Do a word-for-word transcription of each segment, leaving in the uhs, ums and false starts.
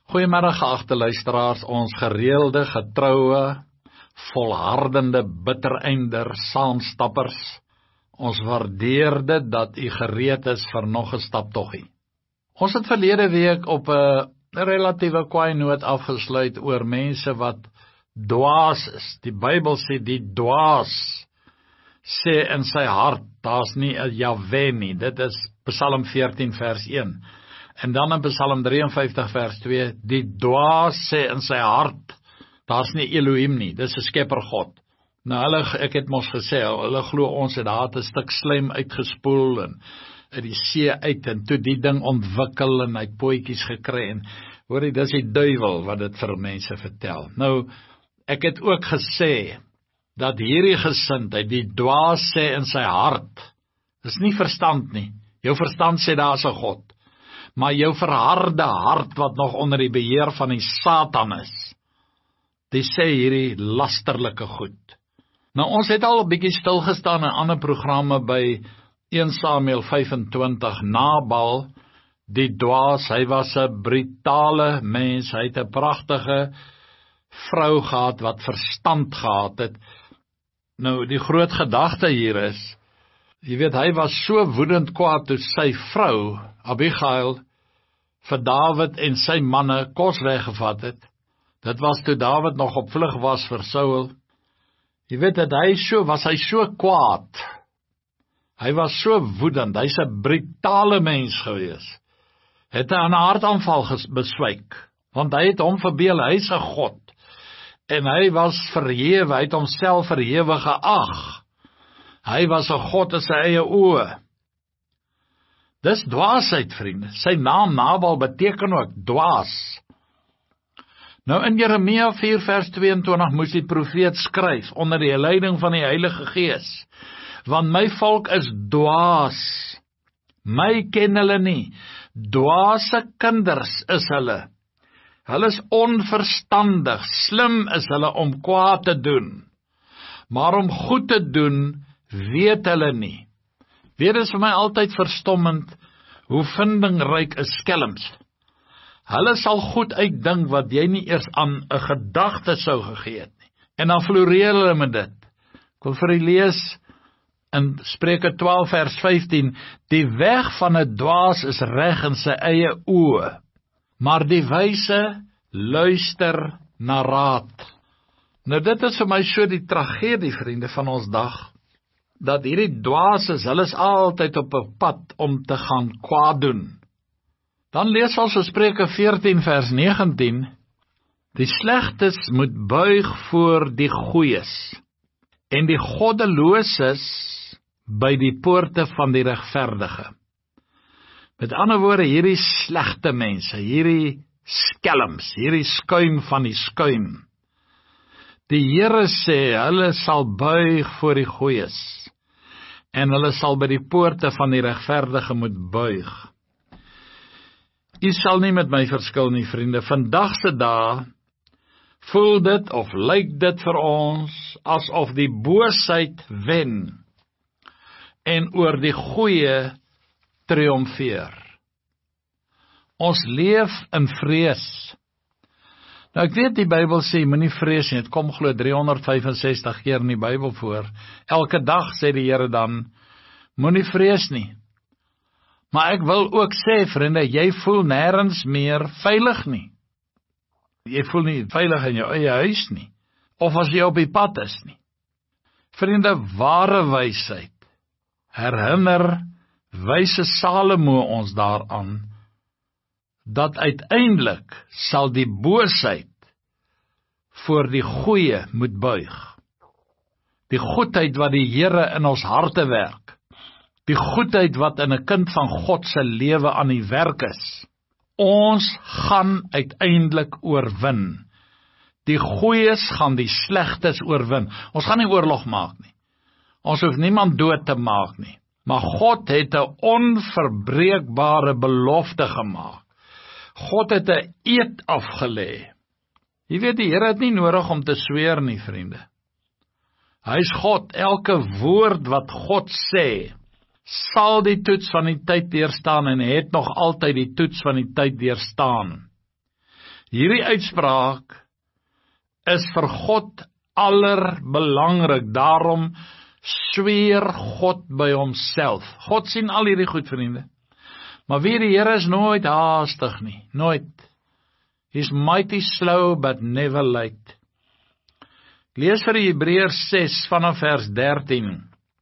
Goeiemiddag geagte luisteraars, ons gereelde, getroue, volhardende, bittereinder, saamstappers. Ons waardeer dit dat u gereed is vir nog 'n staptoggie. Ons het verlede week op 'n relatieve kwaai noot afgesluit oor mense wat dwaas is. Die Bybel sê die dwaas sê in sy hart, daar's nie 'n Jahwe nie. Dit is Psalm veertien vers een. En dan in Psalm drie en vyftig vers twee, die dwaas sê in sy hart, daar's nie Elohim nie, dis 'n skepper God. Nou hulle, ek het mos gesê, hulle glo ons het daar 'n stuk slijm uitgespoel en uit die see uit en toe die ding ontwikkel en hy het pootjies gekry en hoor jy, dis die duiwel wat dit vir mense vertel. Nou, ek het ook gesê dat hierdie gesindheid, die dwaas sê in sy hart, is nie verstand nie. Jou verstand sê daar is 'n God. Maar jou verharde hart wat nog onder die beheer van die Satan is, die sê hierdie lasterlike goed. Nou ons het al 'n bietjie stilgestaan in ander programme by een Samuel vyfentwintig, Nabal, die dwaas, hy was 'n brutale mens, hy het 'n pragtige vrou gehad wat verstand gehad het. Nou die groot gedagte hier is, jy weet, hy was so woedend kwaad toe sy vrou, Abigail, vir Dawid en sy manne kos weggevat het. Dit was toe Dawid nog op vlug was vir Saul. Jy weet dat hy so, was hy so kwaad. Hy was so woedend, hy's 'n brutale mens gewees. Het hy aan 'n hartaanval beswyk, want hy het hom verbeel, hy's 'n God. En hy was verhewe, hy het homself verhewe geag. Hy was 'n God in sy eie oë. Dis dwaasheid, vriende. Sy naam Nabal beteken ook dwaas. Nou in Jeremia vier vers tweeëntwintig moes die profeet skryf onder die leiding van die Heilige Gees, want my volk is dwaas. My ken hulle nie. Dwaase kinders is hulle. Hulle is onverstandig, slim is hulle om kwaad te doen, maar om goed te doen, weet hulle nie. Weer is vir my altyd verstommend, hoe vindingryk is skelms. Hulle sal goed uitdink wat jy nie eers aan 'n gedagte sou gegee het nie. En dan floreer hulle met dit. Ek wil vir u lees in Spreuke twaalf vers vyftien, die weg van 'n dwaas is reg in sy eie oë, maar die wyse luister na raad. Nou dit is vir my so die tragedie, vriende, van ons dag, dat hierdie dwaases, hulle is altyd op 'n pad om te gaan kwaad doen. Dan lees ons in Spreuke veertien vers negentien, die slegtes moet buig voor die goeies, en die goddeloses by die poorte van die regverdige. Met ander woorde, hierdie slegte mense, hierdie skelms, hierdie skuim van die skuim. Die Here sê, hulle sal buig voor die goeies, en hulle sal by die poorte van die regverdige moet buig. U sal nie met my verskil nie, vriende. Vandag se dae voel dit of lyk dit vir ons asof die boosheid wen en oor die goeie triomfeer. Ons leef in vrees. Nou ek weet die Bybel sê, moenie vrees nie, het kom glo driehonderd vyfensestig keer in die Bybel voor. Elke dag sê die Here dan, moenie vrees nie. Maar ek wil ook sê, vriende, jy voel nêrens meer veilig nie. Jy voel nie veilig in jou eie huis nie, of as jy op die pad is nie. Vriende, ware wysheid herinner wyse Salomo ons daaraan, dat uiteindelik sal die boosheid voor die goeie moet buig. Die goedheid wat die Here in ons harte werk, die goedheid wat in 'n kind van God se lewe aan die werk is, ons gaan uiteindelik oorwin. Die goeies gaan die slegtes oorwin. Ons gaan nie oorlog maak nie. Ons hoef niemand dood te maak nie. Maar God het 'n onverbreekbare belofte gemaak. God het 'n eed afgelê. Jy weet, die Here het nie nodig om te sweer nie, vriende. Hy is God. Elke woord wat God sê, sal die toets van die tyd deurstaan en het nog altyd die toets van die tyd deurstaan. Hierdie uitspraak is vir God allerbelangrik, daarom sweer God by homself. God sien al hierdie goed, vriende. Maar wie die Here is nooit haastig nie, nooit. He's mighty slow but never late. Lees vir Hebreërs ses vanaf vers dertien.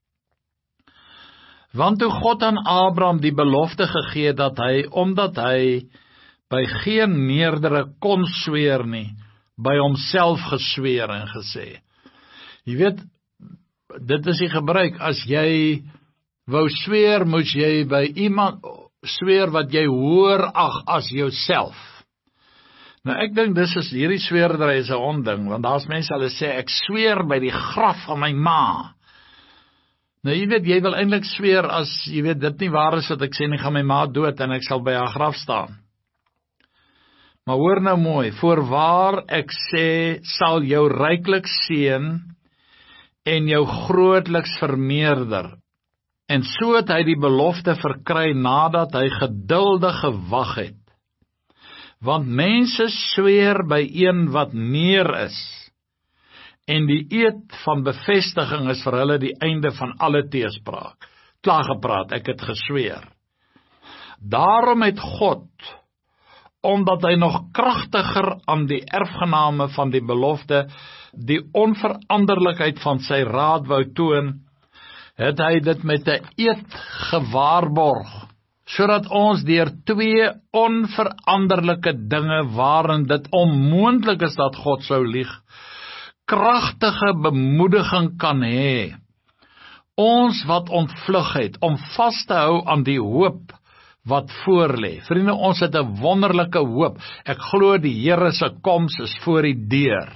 Want toe God aan Abraham die belofte gegee dat hy, omdat hy by geen meerdere kon sweer nie, by homself gesweer en gesê. Jy weet, dit is die gebruik, as jy wou sweer, moes jy by iemand sweer wat jy hoor ag as jouself. Nou ek dink dis is hierdie sweerdery is 'n onding, want daar's mense hulle sê ek sweer by die graf van my ma. Nou jy weet, jy wil eintlik sweer as jy weet dit nie waar is wat ek sê nie, gaan my ma dood en ek sal by haar graf staan. Maar hoor nou mooi, voorwaar ek sê sal jou ryklik seën en jou grootliks vermeerder. En so het hy die belofte verkry nadat hy geduldig gewag het. Want mense sweer by een wat meer is, en die eed van bevestiging is vir hulle die einde van alle teespraak. Klaar gepraat, ek het gesweer. Daarom het God, omdat hy nog kragtiger aan die erfgename van die belofte, die onveranderlikheid van sy raad wou toon, het hy dit met 'n eed gewaarborg, sodat ons deur twee onveranderlike dinge waarin dit onmoontlik is dat God sou lieg, kragtige bemoediging kan hê. Ons wat ontvlug het, om vas te hou aan die hoop wat voorlê. Vriende, ons het 'n wonderlike hoop. Ek glo die Here se koms is voor die deur.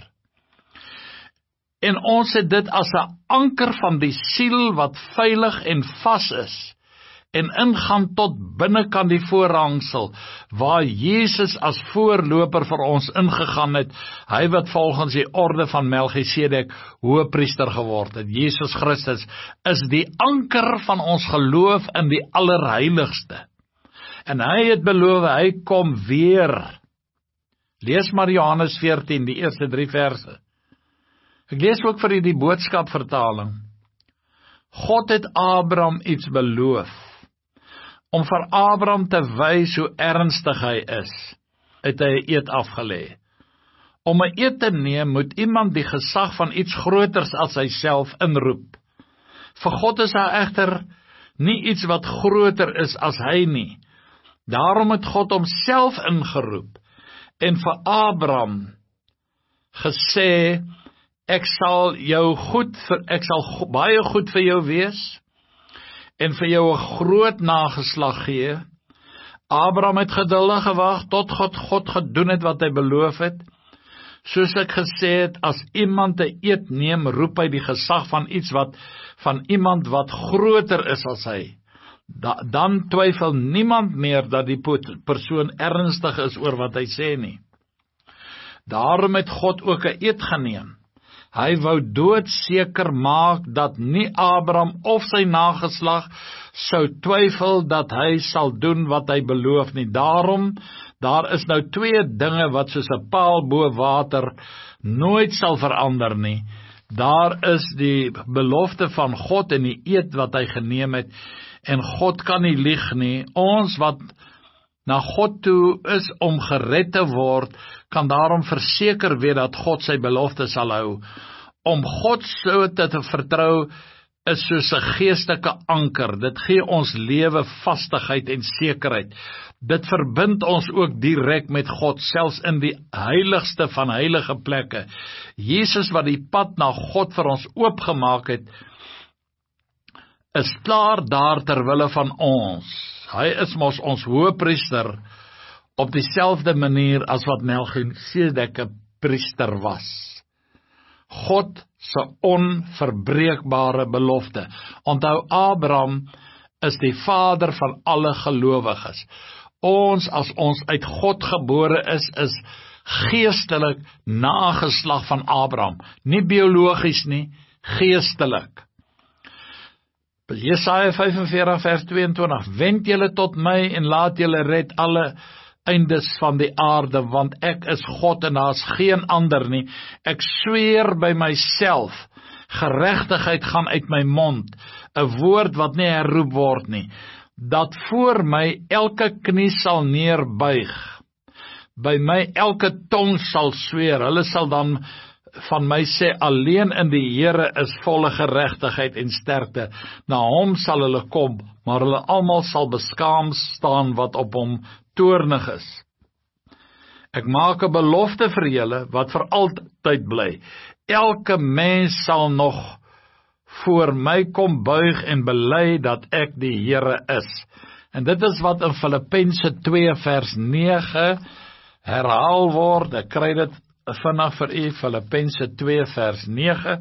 En ons het dit as 'n anker van die siel wat veilig en vas is, en ingaan tot binnekant die voorhangsel, waar Jesus as voorloper vir ons ingegaan het, hy wat volgens die orde van Melchisedek hoëpriester geword het. Jesus Christus is die anker van ons geloof in die allerheiligste. En hy het beloof, hy kom weer. Lees maar Johannes veertien, die eerste drie verse. Ek lees ook vir u die boodskap vertaling. God het Abraham iets beloof, om vir Abraham te wys hoe ernstig hy is, het hy 'n eed afgelê. Om 'n eed te neem, moet iemand die gesag van iets groters as hy self inroep. Vir God is daar egter nie iets wat groter is as hy nie. Daarom het God homself ingeroep en vir Abraham gesê, ek sal jou goed vir, ek sal baie goed vir jou wees en vir jou 'n groot nageslag gee. Abraham het geduldig gewag tot God God gedoen het wat hy beloof het. Soos ek gesê het, as iemand 'n eed neem, roep hy die gesag van iets wat van iemand wat groter is as hy. Da, dan twyfel niemand meer dat die persoon ernstig is oor wat hy sê nie. Daarom het God ook 'n eed geneem. Hy wou doodseker maak dat nie Abraham of sy nageslag sou twyfel dat hy sal doen wat hy beloof nie. Daarom, daar is nou twee dinge wat soos 'n paal bo water nooit sal verander nie. Daar is die belofte van God en die eed wat hy geneem het, en God kan nie lieg nie. Ons wat na God toe is om gered te word, kan daarom verseker weet dat God sy belofte sal hou. Om God so te, te vertrou is soos 'n geestelike anker. Dit gee ons lewe vastigheid en sekerheid. Dit verbind ons ook direk met God, selfs in die heiligste van heilige plekke. Jesus wat die pad na God vir ons oopgemaak het, is klaar daar ter wille van ons. Hy is mos ons hoëpriester op dieselfde manier as wat Melchisedek 'n priester was. God se onverbreekbare belofte. Onthou, Abraham is die vader van alle gelowiges. Ons, as ons uit God gebore is, is geestelik nageslag van Abraham. Nie biologies nie, geestelik. Jesaja vyf en veertig vers twee en twintig, wend julle tot my en laat julle red alle uiteindes van die aarde, want ek is God en daar is geen ander nie. Ek sweer by myself, geregtigheid gaan uit my mond, 'n woord wat nie herroep word nie, dat voor my elke knie sal neerbuig, by my elke tong sal sweer. Hulle sal dan van my sê, alleen in die Here is volle geregtigheid en sterkte. Na hom sal hulle kom, maar hulle almal sal beskaam staan wat op hom toornig is. Ek maak 'n belofte vir julle wat vir altyd bly. Elke mens sal nog voor my kom buig en bely dat ek die Here is. En dit is wat in Filippense twee vers nege herhaal word. Ek kry dit vinnig vir u, Filippense twee vers nege.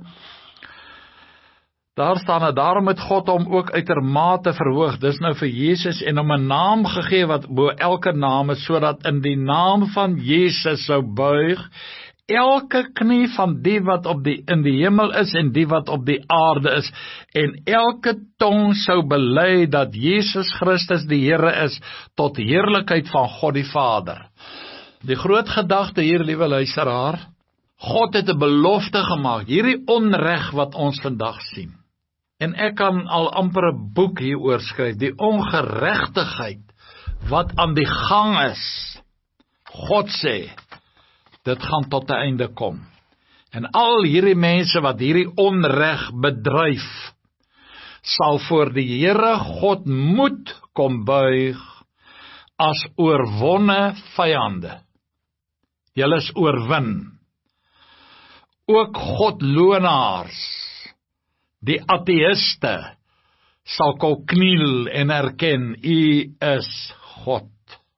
Daar staan het, daarom het God hom ook uitermate verhoog, dis nou vir Jesus, en hom 'n naam gegee wat bo elke naam is, sodat in die naam van Jesus sou buig, elke knie van die wat op die, in die hemel is, en die wat op die aarde is, en elke tong sou bely dat Jesus Christus die Here is, tot heerlikheid van God die Vader. Die groot gedagte hier, liewe luisteraar, God het 'n belofte gemaak, hierdie onreg wat ons vandag sien. En ek kan al amper 'n boek hieroor skryf, die ongeregtigheid wat aan die gang is. God sê, dit gaan tot 'n einde kom. En al hierdie mense wat hierdie onreg bedryf, sal voor die Here God moet kom buig as oorwonne vyande. Julle is oorwin. Ook godlonaars, die ateïste, sal kom kniel en erken, U is God.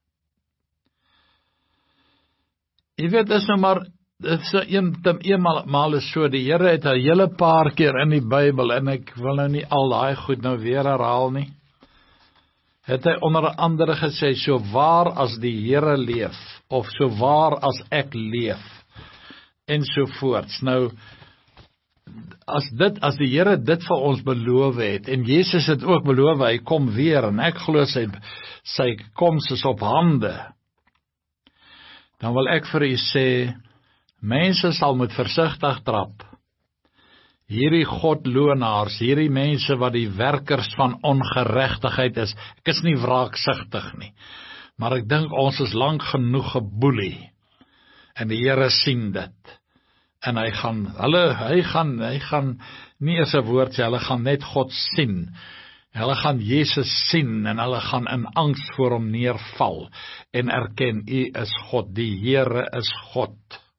Jy weet, dit is nou maar, dit is een, eenmaal maal is so, die Here het 'n hele paar keer in die Bybel, en ek wil nou nie al daai goed nou weer herhaal nie, het hy onder andere gesê, so waar as die Here leef, of so waar as ek leef, en sovoorts. Nou, as dit, as die Here dit vir ons beloof het, en Jesus het ook beloof, hy kom weer, en ek glo sy, sy koms is op hande, dan wil ek vir u sê, mense sal moet versigtig trap. Hierdie godlonaars, hierdie mense wat die werkers van ongeregtigheid is, ek is nie wraaksugtig nie, maar ek dink ons is lank genoeg geboelie, en die Here sien dit, en hy gaan, hulle, hy gaan, hy gaan, nie eers 'n woord sê, hulle gaan net God sien, hulle gaan Jesus sien, en hulle gaan in angs voor hom neerval, en erken, U is God, die Here is God.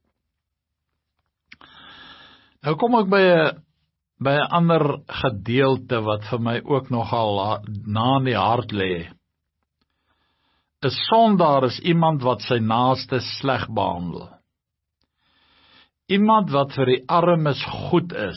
Nou kom ek by 'n by 'n ander gedeelte wat vir my ook nogal na in die hart lê. 'n Sondaar is iemand wat sy naaste sleg behandel. Iemand wat vir die armes goed is,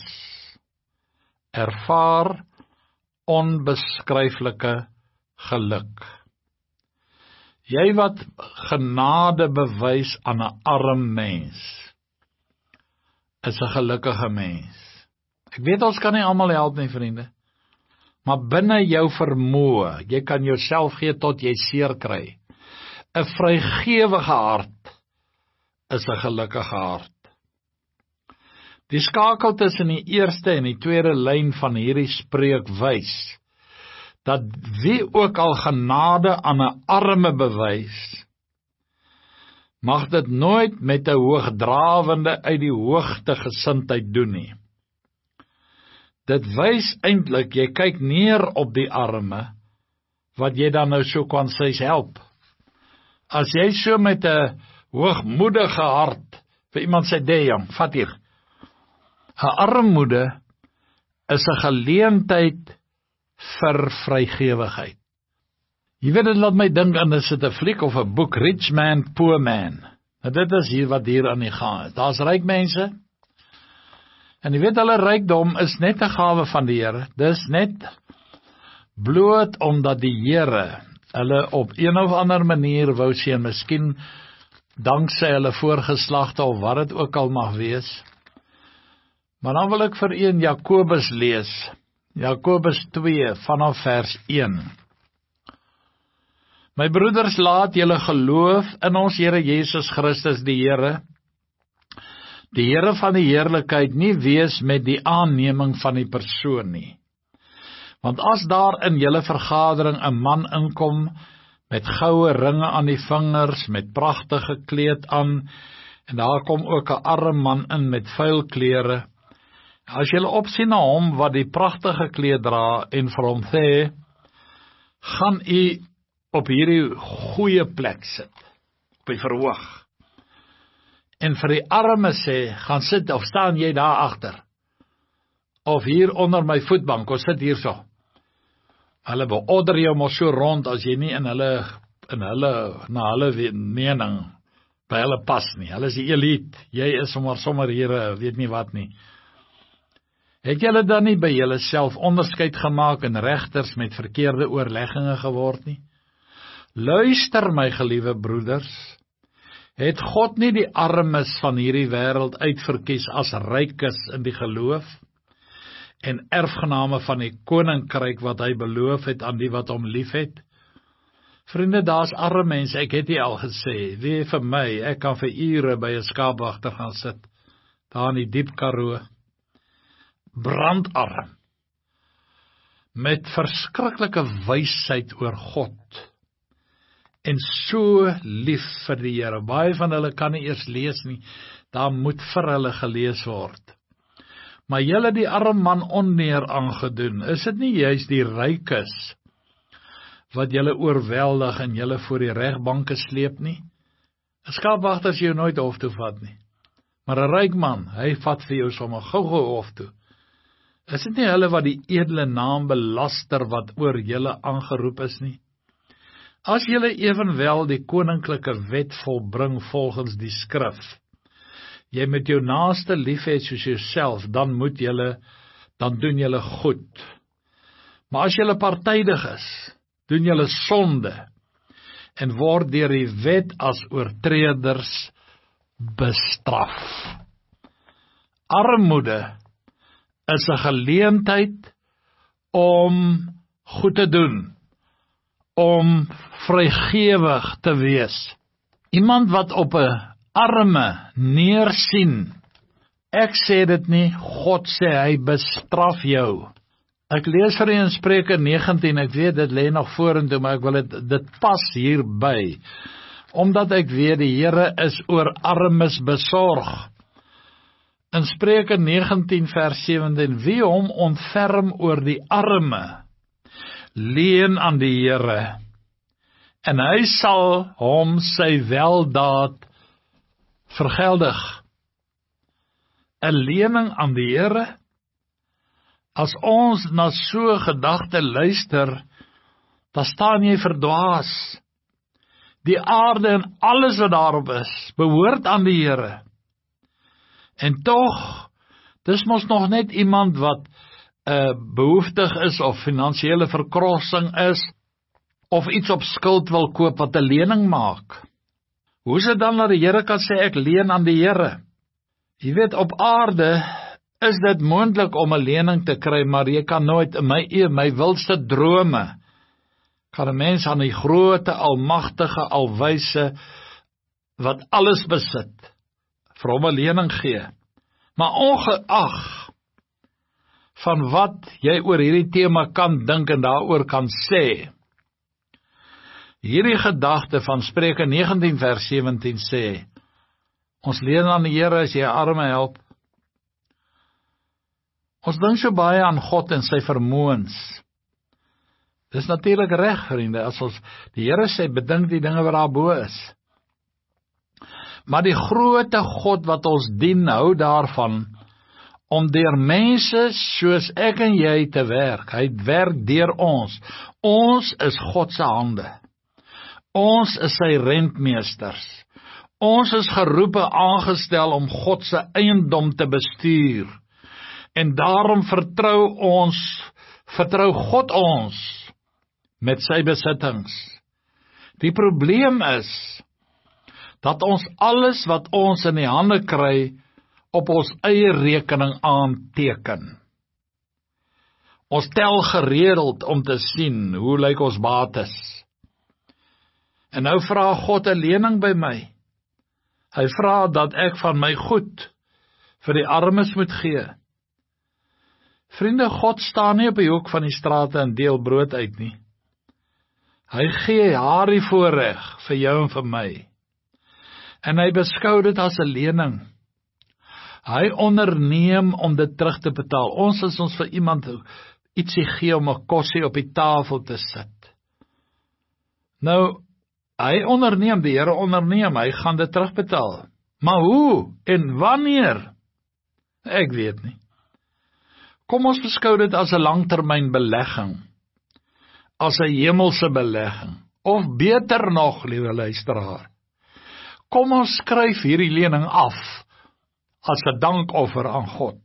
ervaar onbeskryflike geluk. Jy wat genade bewys aan 'n arm mens, is 'n gelukkige mens. Ek weet ons kan nie almal help nie, vriende, maar binne jou vermoë, jy kan jouself gee tot jy seer kry. 'n Vrygewige hart is 'n gelukkige hart. Die skakel tussen die eerste en die tweede lyn van hierdie spreek wys, dat wie ook al genade aan 'n arme bewys, mag dit nooit met 'n hoogdrawende uit die hoogte gesindheid doen nie. Dit wys eintlik, jy kyk neer op die arme, wat jy dan nou so kan sê help. As jy so met 'n hoogmoedige hart, vir iemand sê, Dejan, vat hier. 'n Armoede is 'n geleentheid vir vrygewigheid. Jy weet, dit laat my dink aan, is dit 'n fliek of 'n boek, Rich Man, Poor Man. Nou dit is hier wat hier aan die gang is. Daar's ryk mense, en jy weet, hulle rykdom is net 'n gawe van die Here. Dis net bloot omdat die Here hulle op een of ander manier wou sien, miskien danksy hulle voorgeslagte of wat dit ook al mag wees. Maar dan wil ek vir u in Jakobus lees, Jakobus twee vanaf vers een. My broeders, laat julle geloof in ons Here Jesus Christus die Here, die Here van die heerlikheid, nie wees met die aanneming van die persoon nie. Want as daar in julle vergadering 'n man inkom met goue ringe aan die vingers, met pragtige kleed aan, en daar kom ook 'n arm man in met vuil klere, as julle opsien na hom wat die pragtige kleed dra en vir hom sê, gaan u op hierdie goeie plek sit, op die verhoog, en vir die arme sê, gaan sit, of staan jy daar agter, of hier onder my voetbank, of sit hier so. Hulle beorder jou maar so rond, as jy nie in hulle, in hulle, na hulle mening, by hulle pas nie. Hulle is die elite, jy is sommer, sommer hier, weet nie wat nie. Het julle dan nie by julle self onderskeid gemaak en regters met verkeerde oorlegginge geword nie? Luister my geliewe broeders, het God nie die armes van hierdie wêreld uitverkies as rykes in die geloof en erfgename van die koninkryk wat hy beloof het aan die wat hom liefhet? Vriende, daar's arme mense, ek het jy al gesê, wie vir my, ek kan vir ure by 'n skaapwagter gaan sit, daar in die diep Karoo, brandarm, met verskriklike wysheid oor God, en so lief vir die Here. Baie van hulle kan nie eers lees nie, daar moet vir hulle gelees word. Maar julle die arm man onneer aangedoen, is dit nie juist die rykes wat julle oorweldig en julle voor die regbanke sleep nie? 'n Skaapwagter is jou nooit hof toe vat nie, maar 'n ryk man, hy vat vir jou sommer gou-gou hof toe. Is dit nie hulle wat die edele naam belaster wat oor julle aangeroep is nie? As julle evenwel die koninklike wet volbring volgens die skrif, jy moet jou naaste lief hê soos jouself, dan moet julle, dan doen julle goed. Maar as julle partydig is, doen julle sonde, en word deur die wet as oortreders bestraf. Armoede is 'n geleentheid om goed te doen, om vrygewig te wees. Iemand wat op 'n arme neersien, ek sê dit nie, God sê hy bestraf jou. Ek lees vir u in Spreuke negentien, ek weet dit lê nog vorentoe, maar ek wil dit, dit pas hierby, omdat ek weet die Here is oor armes besorg. In Spreuke negentien vers sewentien, wie hom ontferm oor die arme, leen aan die Here, en hy sal hom sy weldaad vergeldig. 'n Lening aan die Here? As ons na so gedagte luister, dan staan jy verdwaas. Die aarde en alles wat daarop is, behoort aan die Here. En tog, dis mos nog net iemand wat uh, behoeftig is, of finansiële verkrossing is, of iets op skuld wil koop wat 'n lening maak. Hoe is dit dan dat die Here kan sê, ek leen aan die Here? Jy weet, op aarde is dit moontlik om 'n lening te kry, maar jy kan nooit, in my, my wildste drome, kan 'n mens aan die groote, almagtige, alwyse, wat alles besit, vir hom 'n lening gee. Maar ongeag van wat jy oor hierdie tema kan dink en daaroor kan sê, hierdie gedagte van Spreuke negentien vers sewentien sê, ons leen aan die Here as jy arme help. Ons dink so baie aan God en sy vermoëns. Dis natuurlik reg, vriende, as ons, die Here sê, bedink die dinge wat daarbo is. Maar die groote God wat ons dien, hou daarvan, om deur mense soos ek en jy te werk. Hy werk deur ons. Ons is God se hande. Ons is sy rentmeesters. Ons is geroepe aangestel om God se eiendom te bestuur. En daarom vertrou ons, vertrou God ons met sy besittings. Die probleem is dat ons alles wat ons in die hande kry op ons eie rekening aanteken. Ons tel gereeld om te sien hoe lyk ons bates. En nou vra God 'n lening by my. Hy vra dat ek van my goed vir die armes moet gee. Vriende, God staan nie op die hoek van die strate en deel brood uit nie. Hy gee haar die voorreg vir jou en vir my. En hy beskou dit as 'n lening. Hy onderneem om dit terug te betaal. Ons is ons vir iemand ietsie gee om 'n kosie op die tafel te sit. Nou, hy onderneem, die Here onderneem, hy gaan dit terugbetaal. Maar hoe en wanneer? Ek weet nie. Kom ons beskou dit as 'n langtermyn belegging, as 'n hemelse belegging, of beter nog, liewe luisteraar, kom ons skryf hierdie lening af, as 'n dankoffer aan God.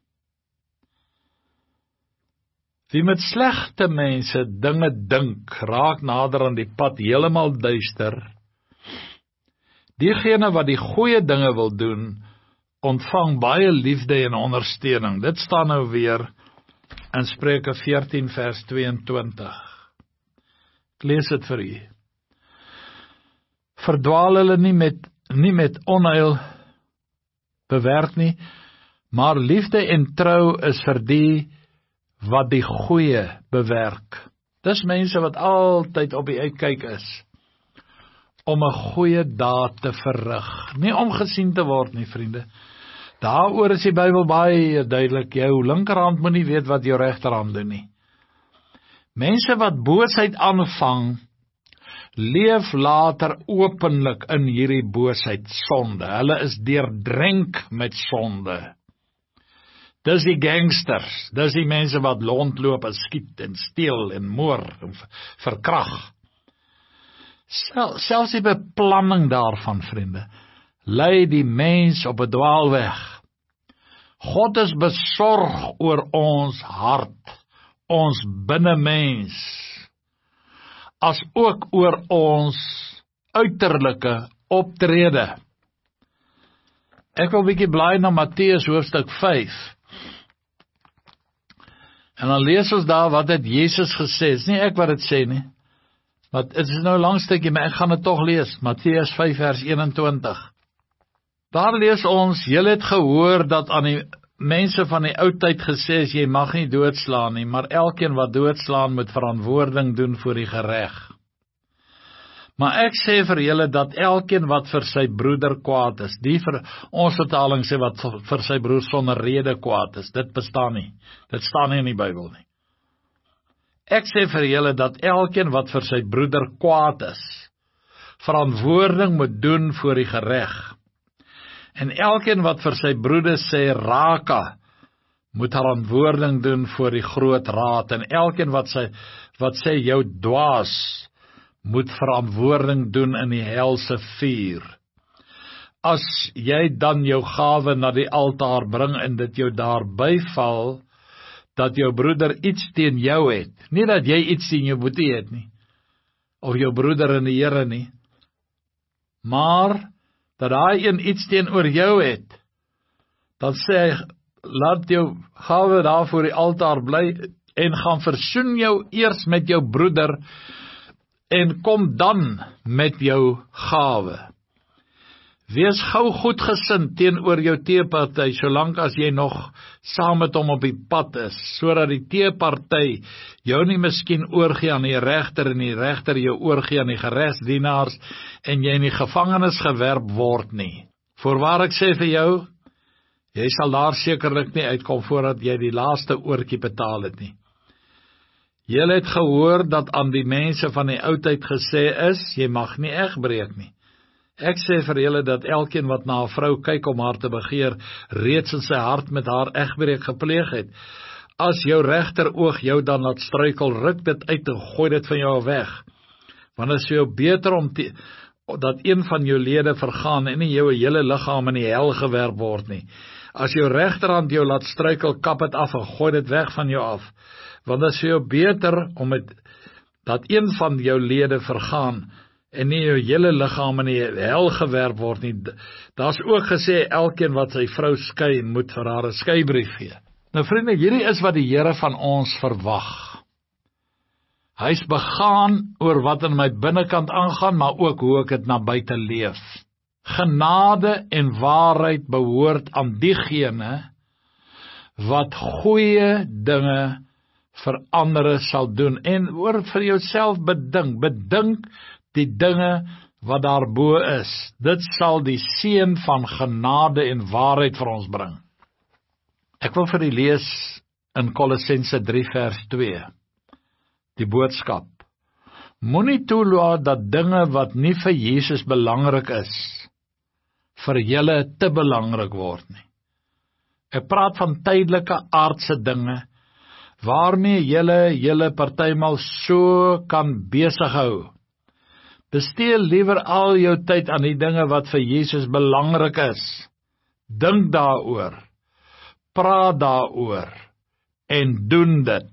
Wie met slegte mense dinge dink, raak nader aan die pad heeltemal duister. Diegene wat die goeie dinge wil doen, ontvang baie liefde en ondersteuning. Dit staan nou weer in Spreuke veertien vers tweeëntwintig. Ek lees dit vir u. Verdwaal hulle nie met, nie met onheil bewerk nie, maar liefde en trou is vir die wat die goeie bewerk. Dis mense wat altyd op die uitkyk is om 'n goeie daad te verrig, nie om gesien te word nie, vriende. Daaroor is die Bybel baie duidelik. Jou linkerhand moet nie weet wat jou regterhand doen nie. Mense wat boosheid aanvang, leef later openlik in hierdie boosheid, sonde. Hulle is deurdrenk met sonde. Dis die gangsters, dis die mense wat rondloop en skiet en steel en moor en verkrag. Sel, selfs die beplanning daarvan, vriende, lei die mens op 'n dwaalweg. God is besorg oor ons hart, ons binnemens, as ook oor ons uiterlike optrede. Ek wil 'n bietjie blaai na Matteus hoofstuk vyf. En dan lees ons daar wat het Jesus gesê. Dis nie ek wat dit sê nie. Maar dit is nou 'n lang stukkie, maar ek gaan dit tog lees. Matteus vyf vers eenentwintig. Daar lees ons, julle het gehoor dat aan die mense van die ou tyd gesê is, jy mag nie doodslaan nie, maar elkeen wat doodslaan moet verantwoording doen voor die gereg. Maar ek sê vir julle dat elkeen wat vir sy broeder kwaad is, die vir ons vertaling sê wat vir sy broer sonder rede kwaad is, dit bestaan nie. Dit staan nie in die Bybel nie. Ek sê vir julle dat elkeen wat vir sy broeder kwaad is, verantwoording moet doen voor die gereg. En elkeen wat vir sy broeder sê raka, moet verantwoording doen voor die groot raad. En elkeen wat sy wat sê jou dwaas, moet verantwoording doen in die helse vuur. As jy dan jou gawe na die altaar bring en dit jou daar byval, dat jou broeder iets teen jou het, nie dat jy iets teen jou boetie het nie, of jou broeder in die Here nie, maar dat daai een iets teenoor jou het, dan sê hy, laat jou gawe daar voor die altaar bly, en gaan versoen jou eers met jou broeder, en kom dan met jou gawe. Wees gou goedgesind teenoor jou teeparty, solank as jy nog saam met hom op die pad is, sodat die teeparty jou nie miskien oorgee aan die regter, en die regter jou oorgee aan die geregsdienaars, en jy in die gevangenis gewerp word nie. Voorwaar ek sê vir jou, jy sal daar sekerlik nie uitkom, voordat jy die laaste oortjie betaal het nie. Julle het gehoor dat aan die mense van die oudheid gesê is, jy mag nie egbreek nie. Ek sê vir julle dat elkeen wat na 'n vrou kyk om haar te begeer, reeds in sy hart met haar egbreek gepleeg het. As jou regter oog jou dan laat struikel, ruk dit uit en gooi dit van jou weg. Want dit is vir jou beter om te, dat een van jou lede vergaan en nie jou hele liggaam in die hel gewerp word nie. As jou regterhand jou laat struikel, kap dit af en gooi dit weg van jou af. Want dit is vir jou beter om het, dat een van jou lede vergaan en nie jou hele liggaam in die hel gewerp word nie. Daar's ook gesê, elkeen wat sy vrou skei, moet vir haar 'n skeibrief gee. Nou vriende, hierdie is wat die Here van ons verwag. Hy is begaan oor wat in my binnekant aangaan, maar ook hoe ek dit na buite leef. Genade en waarheid behoort aan diegene wat goeie dinge vir ander sal doen. En oor vir jouself bedink, bedink die dinge wat daarbo is. Dit sal die seën van genade en waarheid vir ons bring. Ek wil vir u lees in Kolossense drie vers twee. Die boodskap. Moenie toelaat dat dinge wat nie vir Jesus belangrik is, vir julle te belangrik word nie. Ek praat van tydelike aardse dinge, waarmee julle julle partymal so kan besig hou. Bestee liewer al jou tyd aan die dinge wat vir Jesus belangrik is. Dink daaroor, praat daaroor, en doen dit.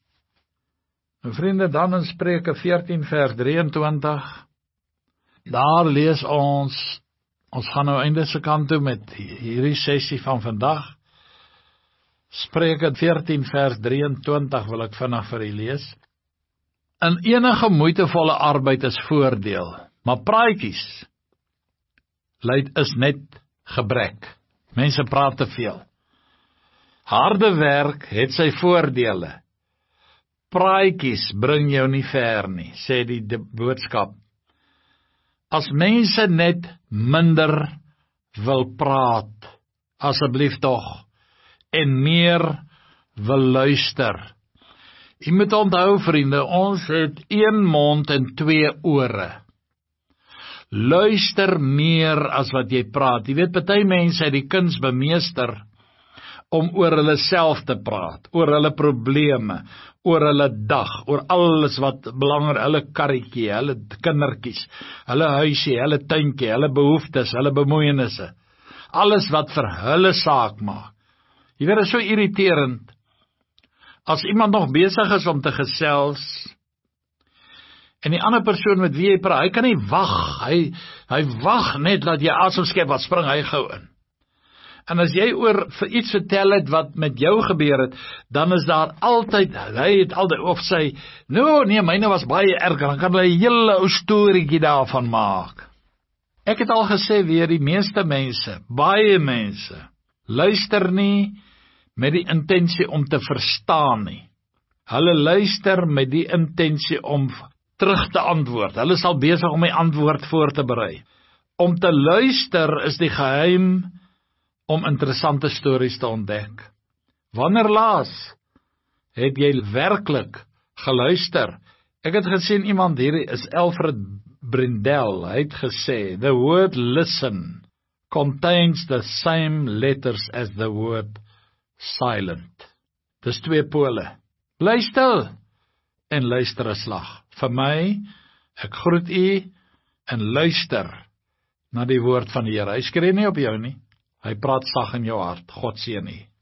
Nou vriende, dan in Spreuke veertien vers drieëntwintig, daar lees ons, ons gaan nou einde se kant toe met hierdie sessie van vandag. Spreuke veertien vers drieëntwintig wil ek vinnig vir u lees. In enige moeitevolle arbeid is voordeel, maar praatjies lei is net gebrek. Mense praat te veel. Harde werk het sy voordele. Praatjies bring jou nie ver nie, sê die boodskap. As mense net minder wil praat, asseblief tog, en meer wil luister. Jy moet onthou, vriende, ons het een mond en twee ore. Luister meer as wat jy praat. Jy weet, party mense het die kuns bemeester om oor hulle self te praat, oor hulle probleme, oor hulle dag, oor alles wat belangrik, hulle karretjie, hulle kindertjies, hulle huisie, hulle tuintjie, hulle behoeftes, hulle bemoeienisse, alles wat vir hulle saak maak. Jy weet, dit is so irriterend, as iemand nog besig is om te gesels, en die ander persoon met wie hy praat, hy kan nie wag, hy, hy wag net dat jy asem skep, wat spring hy gou in. En as jy oor vir iets vertel het wat met jou gebeur het, dan is daar altyd, hy het altyd, of sy, no, nee, myne was baie erger, dan kan hy 'n hele ou storieetjie daarvan maak. Ek het al gesê weer, die meeste mense, baie mense, luister nie met die intensie om te verstaan nie. Hulle luister met die intensie om terug te antwoord. Hulle sal besig om die antwoord voor te berei. Om te luister is die geheim om interessante stories te ontdek. Wanneer laas het jy werklik geluister? Ek het gesien iemand hier is Alfred Brindel. Hy het gesê, the word listen contains the same letters as the word silent. Dis twee pole. Bly stil en luister 'n slag. Vir my, ek groet u en luister na die woord van die Here. Hy skree nie op jou nie. Hy praat sag in jou hart. God seën u.